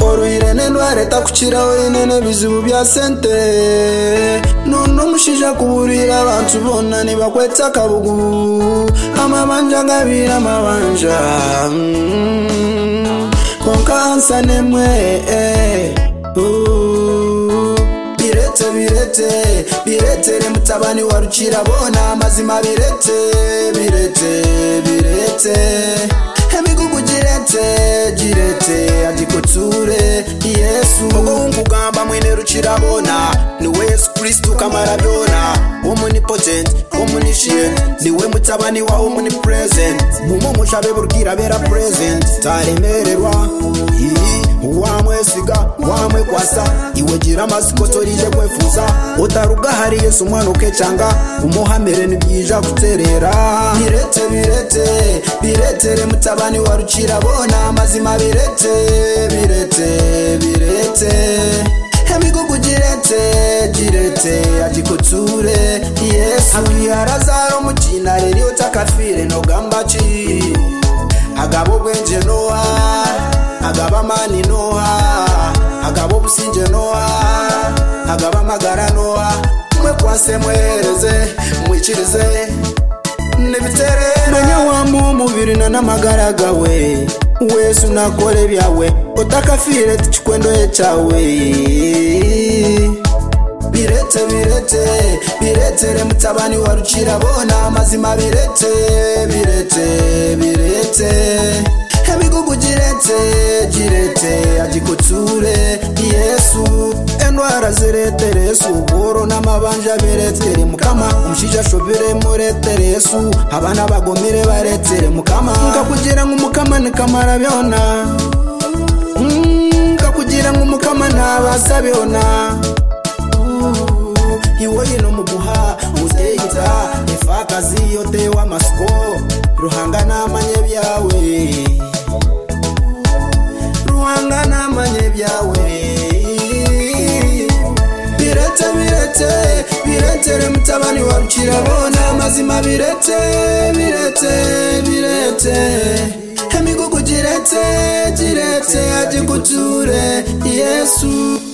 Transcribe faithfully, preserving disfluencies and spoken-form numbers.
oruhire n'endwara etakukiraho inene bizibu bya sente nono mushija kuburira abantu bonna nibakweta akabugu amabanja gabira amabanja mm. konkansa nemwe eh. uh. birete birete biretere mutabani wa Rukirabona amazima birete birete birete emigugu girete girete adikoture Yesu ogongu gamba mwene Rukirabona niwe Yesu Kristo kamara byona omnipotent omniscient niwe mutabani wa omnipresent mumo mushabe burgira bera present taremererwa wamwesiga wamwe kwasa iwe gira masikotorije kwefuza utaruga hari Yesu mwana ukecanga umuhamere nibyija guterera birete birete biretere mutabani wa Rukirabona amazima birete birete birete emigugu girete girete adikoture Yesu abiyarazaro mukina rero takafire no gambachi agabo bwenje noa agaba mani noa agabo businje noa agaba magara noa mwe kwase mwereze mwikirize nibitere manya wa mu mubiri na namagara gawe Yesu nakore byawe utakafire tikwendo yechawe birete birete biretere mutabani wa Rukirabona amazima birete birete birete emigugu girete girete adikoture Yesu endwara ziretere Yesu boro n'amabanja biretere mukama umushija shobire muretere Yesu abana bagomere baretere mukama ngakugira ngumukama nikamara byona ngakugira ngumukama nabasabyona iwo yino mubuha uzeita ifakazi yote wa masko ruhanga namanye byawe ruhanga namanye byawe birete birete biretere mutabani wa Rukirabona amazima birete birete birete emigugu girete girete adikoture Yesu